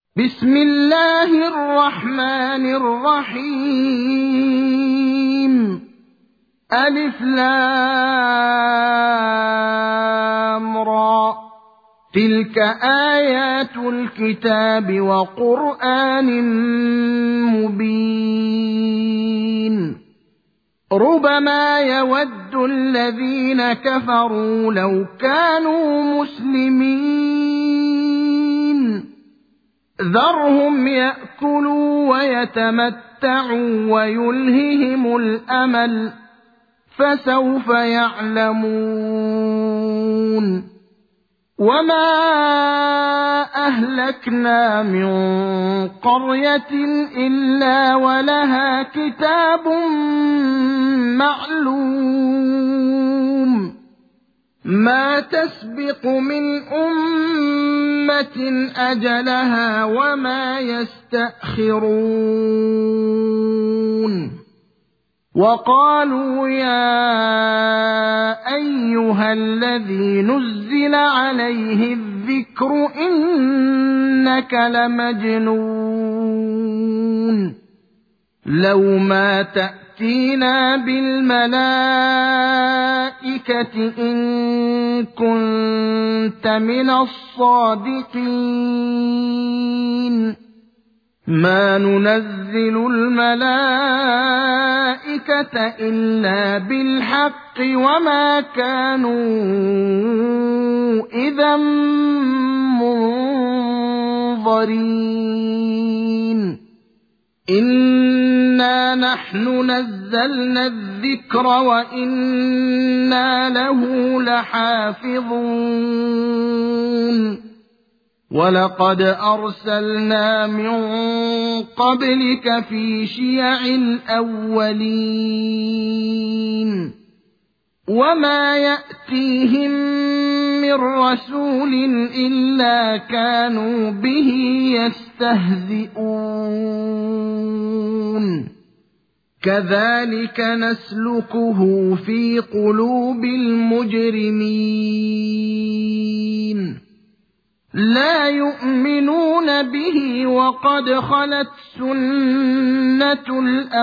بسم الله الرحمن الرحيم. ألف لام را. تلك آيات الكتاب وقرآن مبين. ربما يود الذين كفروا لو كانوا مسلمين. ذرهم يأكلوا ويتمتعوا ويلههم الأمل، فسوف يعلمون. وما أهلكنا من قرية إلا ولها كتاب معلوم، ما تسبق من أمة أجلها وما يستأخرون. وقالوا يا أيها الذي نزل عليه الذكر إنك لمجنون، لو ما تأتينا بالملائكة إن كنت من الصادقين. ما ننزل الملائكة إلا بالحق وما كانوا إذا منظرين. إنا نحن نزلنا الذكر وإنا له لحافظون. ولقد أرسلنا من قبلك في شيع الأولين، وما يأتيهم من رسول إلا كانوا به يستهزئون. كذلك نسلكه في قلوب المجرمين. لا يؤمنون به وقد خلت سنة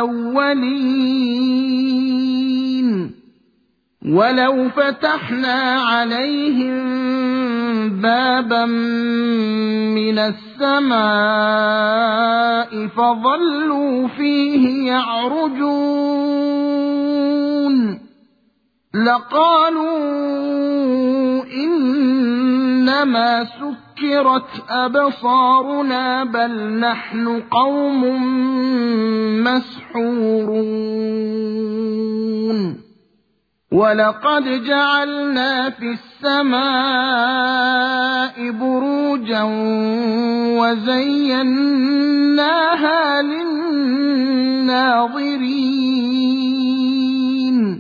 الأولين. ولو فتحنا عليهم بابا من السماء فظلوا فيه يعرجون لقالوا إنما سكرت أبصارنا بل نحن قوم مسحورون. ولقد جعلنا في السماء بروجا وزيناها للناظرين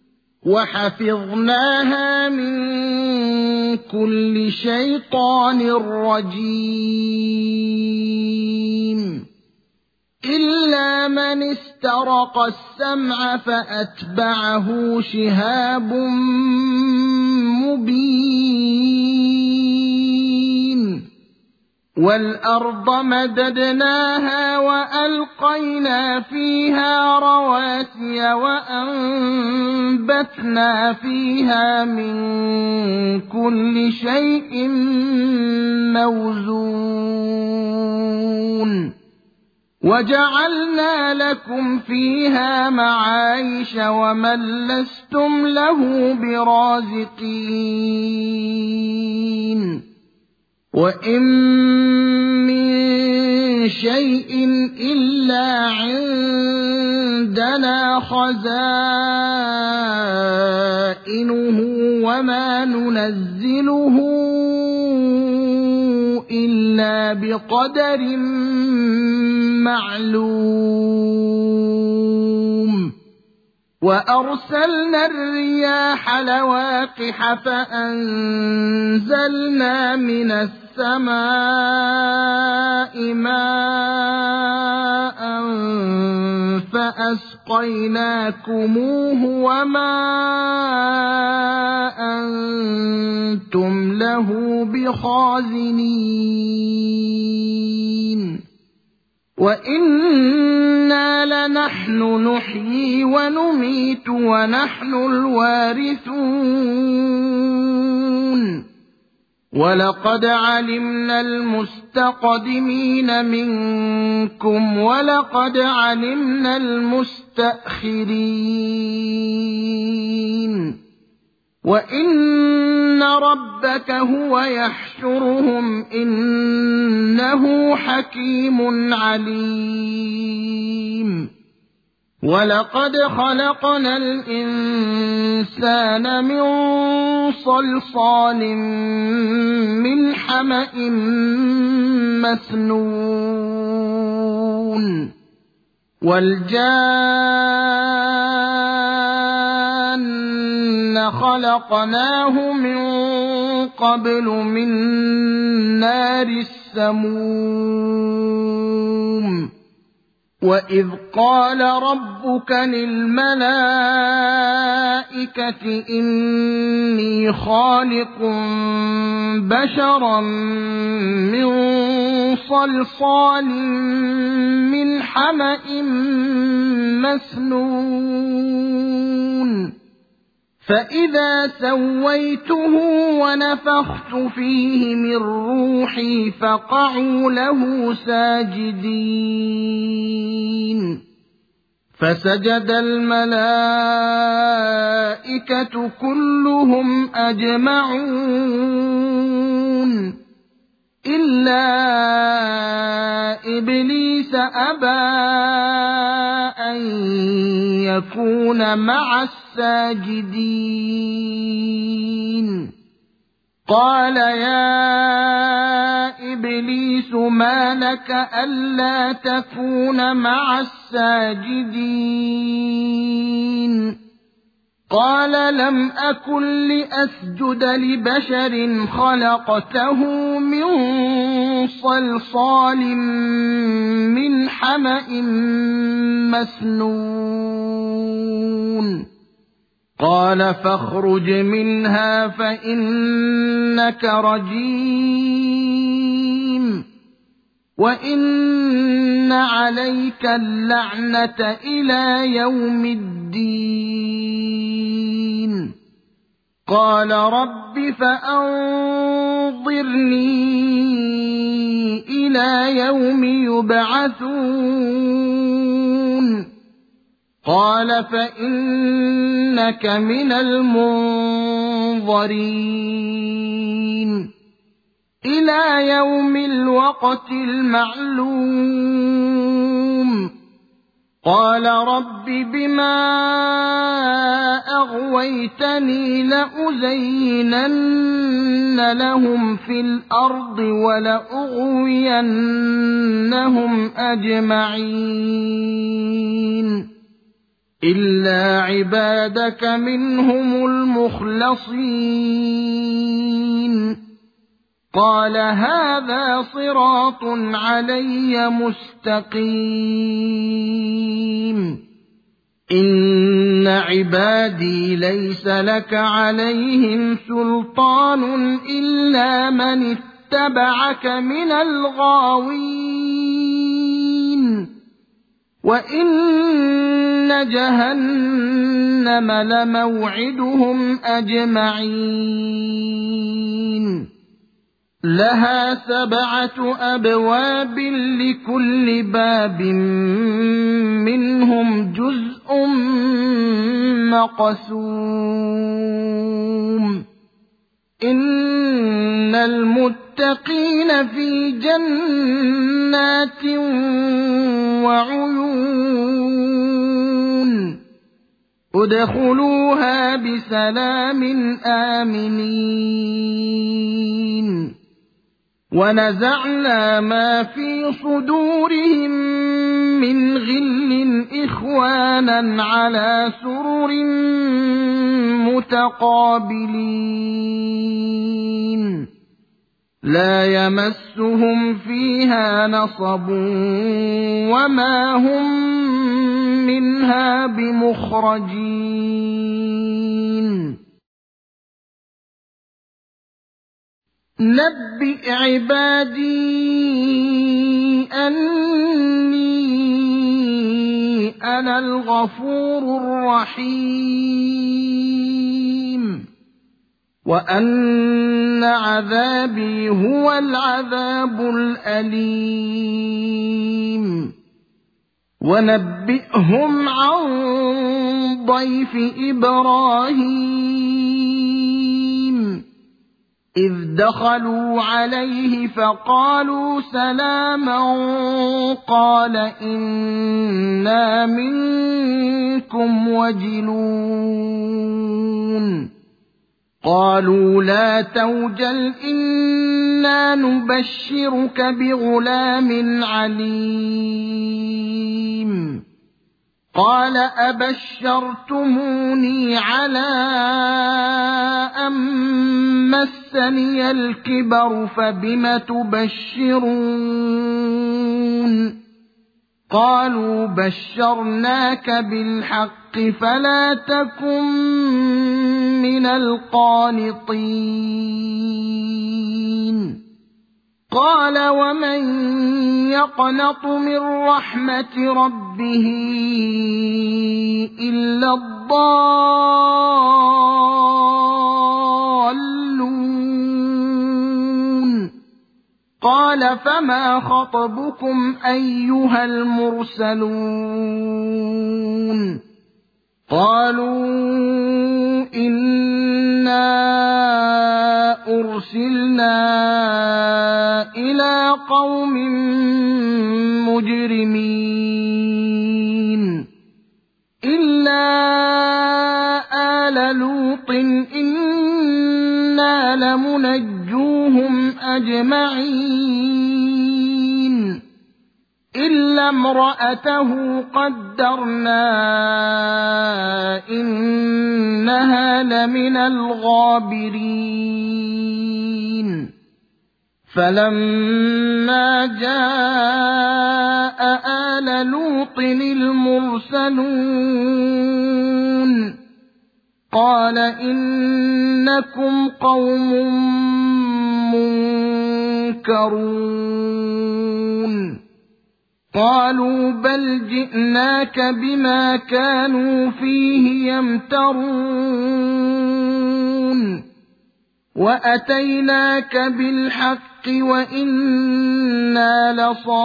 وحفظناها من كل شيطان رجيم إلا من استرق السمع فأتبعه شهاب مبين. والأرض مددناها وألقينا فيها رواسي وأنبتنا فيها من كل شيء موزون. وجعلنا لكم فيها معايش ومن لستم له برازقين. وإن من شيء إلا عندنا خزائنه وما ننزله إلا بقدر معلوم. وأرسلنا الرياح لواقح فأنزلنا من السماء ماء أسقيناكموه وما أنتم له بخازنين وإنا لنحن نحيي ونميت ونحن الوارثون ولقد علمنا المستقدمين منكم ولقد علمنا المستأخرين وإن ربك هو يحشرهم إنه حكيم عليم ولقد خلقنا الإنسان من صلصال من حمأ مسنون والجان خلقناه من قبل من نار السموم وإذ قال ربك للملائكة إني خالق بشرا من صلصال من حمأ مسنون فإذا سويته ونفخت فيه من روحي فقعوا له ساجدين فسجد الملائكة كلهم أجمعون إلا إبليس أبى أن يكون مع الساجدين قال يا إبليس ما لك ألا تكون مع الساجدين قال لم أكن لأسجد لبشر خلقته من صلصال من حمأ مسنون قال فاخرج منها فإنك رجيم وإن عليك اللعنة إلى يوم الدين قال رب فأنظرني إلى يوم يبعثون قال فإنك من المنظرين إلى يوم الوقت المعلوم قال رب بما أغويتني لأزينن لهم في الأرض ولأغوينهم أجمعين إلا عبادك منهم المخلصين قال هذا صراط علي مستقيم إن عبادي ليس لك عليهم سلطان إلا من اتبعك من الغاوين وإن جهنم لموعدهم أجمعين لها 7 أبواب لكل باب منهم جزء مقسوم إن المتقين في جنات وعيون ادخلوها بسلام آمنين ونزعنا ما في صدورهم من غل إخوانا على سرر متقابلين لا يمسهم فيها نصب وما هم منها بمخرجين نبئ عبادي أني أنا الغفور الرحيم وأن عذابي هو العذاب الأليم ونبئهم عن ضيف إبراهيم إذ دخلوا عليه فقالوا سلاما قال إنا منكم وجلون قالوا لا توجل إنا نبشرك بغلام عليم قال أبشرتموني على أن مسني الكبر فبم تبشرون قالوا بشرناك بالحق فلا تكن من القانطين قال ومن يقنط من رحمة ربه إلا الضالون قال فما خطبكم أيها المرسلون قالوا إنا أرسلنا إلى قوم مجرمين إلا آل لوط إنا لمنجوهم أجمعين إلا امرأته قدرنا إنها لمن الغابرين فلما جاء آل لوط المرسلون قال إنكم قوم منكرون قالوا بل جئناك بما كانوا فيه يمترون وأتيناك بالحق وإنا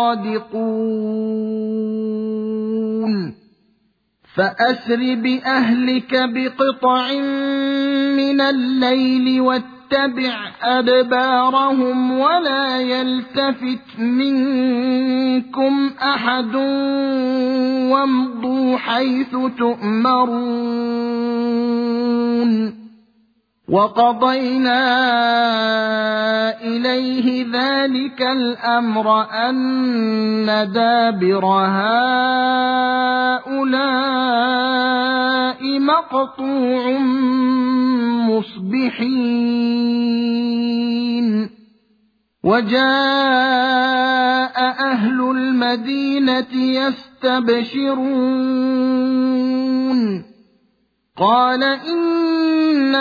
لصادقون فأسر بأهلك بقطع من الليل واتبع أدبارهم ولا يلتفت منكم أحد وامضوا حيث تؤمرون وقضينا إليه ذلك الأمر أن دابر هؤلاء مقطوع مصبحين وجاء أهل المدينة يستبشرون قال إن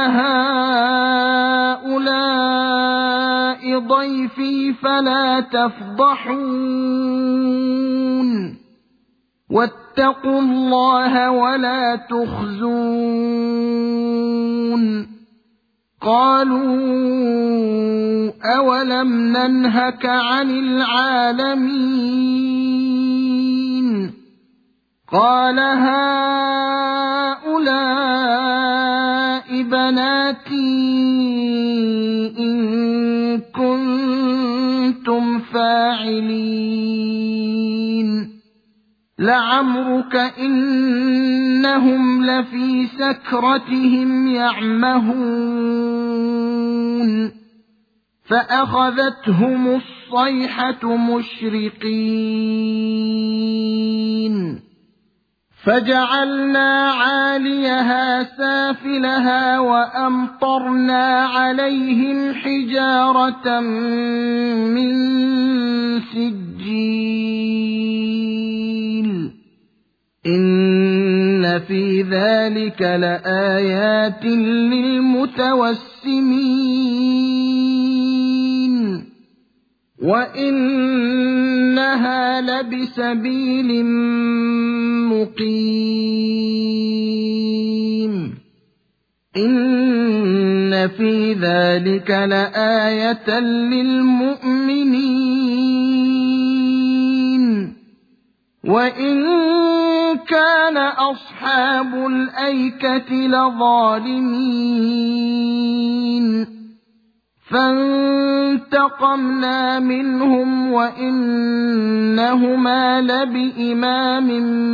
هؤلاء ضيفي فلا تفضحون واتقوا الله ولا تخزون قالوا أولم ننهك عن العالمين قال هؤلاء بناتي إن كنتم فاعلين لعمرك إنهم لفي سكرتهم يعمهون فأخذتهم الصيحة مشرقين فجعلنا عاليها سافلها وأمطرنا عليهم حجارة من سجيل في ذلك لآيات للمتوسمين وإنها لبسبيل مقيم إن في ذلك لآية للمؤمنين وإن كان أصحاب الأيكة لظالمين فانتقمنا منهم وإنهما لبإمام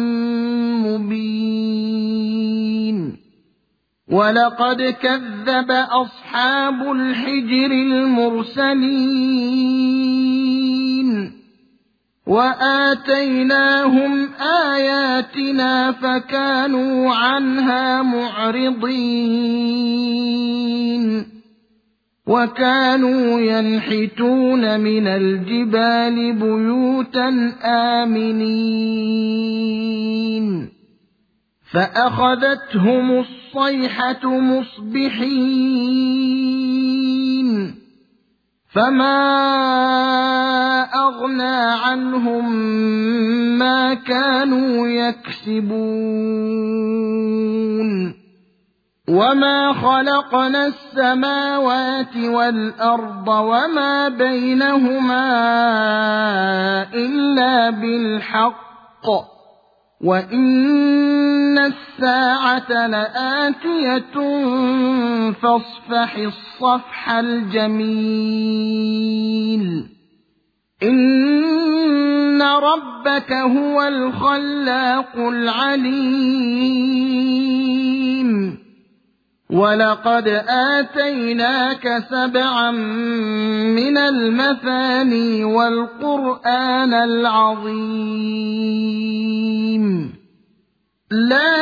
مبين ولقد كذب أصحاب الحجر المرسلين وآتيناهم آياتنا فكانوا عنها معرضين وكانوا ينحتون من الجبال بيوتا آمنين فأخذتهم الصيحة مصبحين فما أغنى عنهم ما كانوا يكسبون وما خلقنا السماوات والأرض وما بينهما إلا بالحق وإن الساعة لآتية فاصفح الصفح الجميل إن ربك هو الخلاق العليم ولقد آتيناك 7 من المثاني والقرآن العظيم لا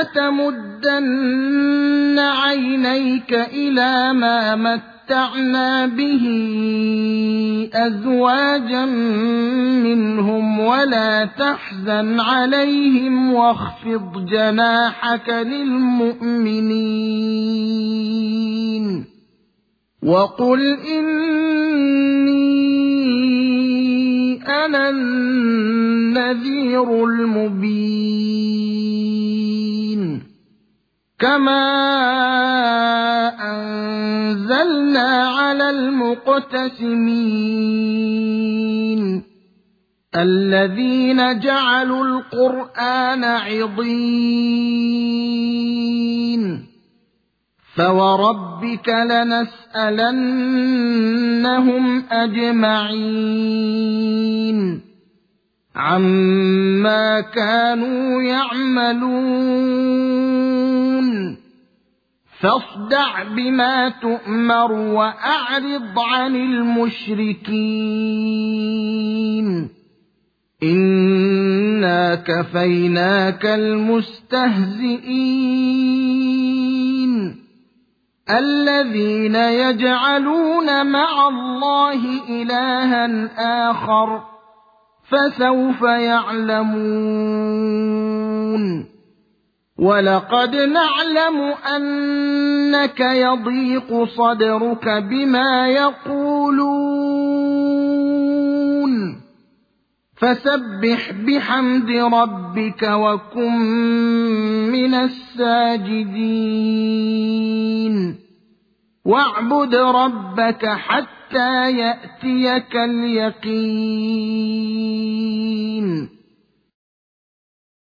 تمدن عينيك إلى ما متعنا به أزواجا منهم ولا تحزن عليهم واخفض جناحك للمؤمنين وقل إني أنا النذير المبين كما أنزلنا على المقتسمين الذين جعلوا القرآن عضين فوربك لنسألنهم أجمعين عما كانوا يعملون فاصدع بما تؤمر وأعرض عن المشركين إنا كفيناك المستهزئين الذين يجعلون مع الله إلها آخر فسوف يعلمون ولقد نعلم أنك يضيق صدرك بما يقولون فسبح بحمد ربك وكن من الساجدين واعبد ربك حتى يأتيك اليقين